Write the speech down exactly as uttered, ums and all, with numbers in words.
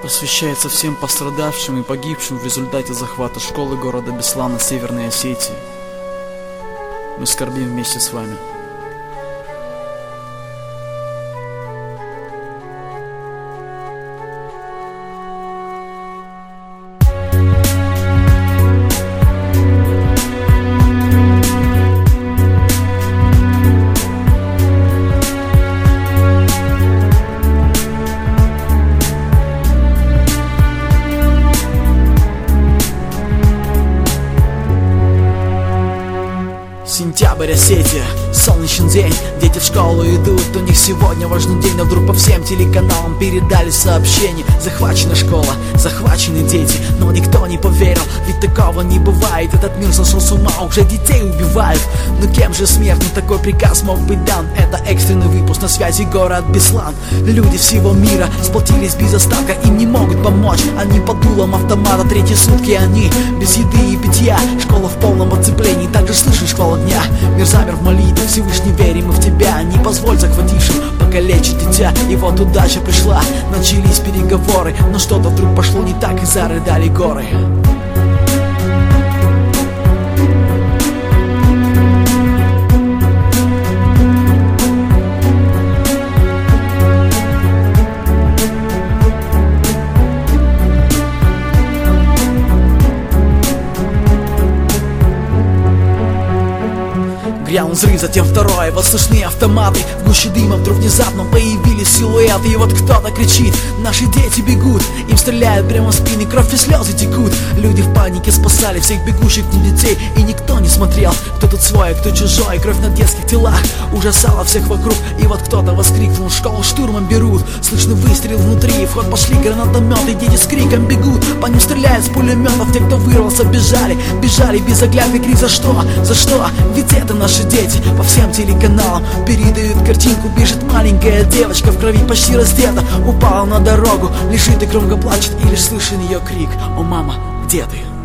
Посвящается всем пострадавшим и погибшим в результате захвата школы города Беслана Северной Осетии. Мы скорбим вместе с вами. Сентябрь, Осетия, солнечный день, дети в школу идут, у них сегодня важный день, но вдруг по всем телеканалам передали сообщение: захвачена школа, захвачены дети, но никто не поверил, ведь такого не бывает, этот мир сошел с ума, уже детей убивают. Но кем же смертный такой приказ мог быть дан? Это экстренный выпуск, на связи город Беслан. Люди всего мира сплотились без остатка, им не могут помочь, они под дулом автомата, третьи сутки они без еды и питья, школа в полном оцеплении, также слышишь хвала дня. Мир замер в молитве, Всевышний, верим мы в тебя, не позволь захватившим покалечить дитя. И вот удача пришла, начались переговоры, но что-то вдруг пошло не так, и зарыдали горы. Грянул взрыв, затем второй, вот слышны автоматы. В гуще дыма вдруг внезапно появились силуэты. И вот кто-то кричит: наши дети бегут. Им стреляют прямо в спины, кровь и слезы текут. Люди в панике спасали всех бегущих не детей, и никто не смотрел, кто тут свой, кто чужой. Кровь на детских телах ужасала всех вокруг. И вот кто-то воскликнул: школу штурмом берут. Слышны выстрел внутри, в ход пошли гранатометы. Дети с криком бегут, по ним стреляют с пулеметов. Те, кто вырвался, бежали, бежали без оглядки. Крик: за что, за что? Ведь это наши дети. По всем телеканалам передают картинку: бежит маленькая девочка в крови, почти раздета, упала на дорогу, лежит и громко плачет, и лишь слышен ее крик: о, мама, где ты?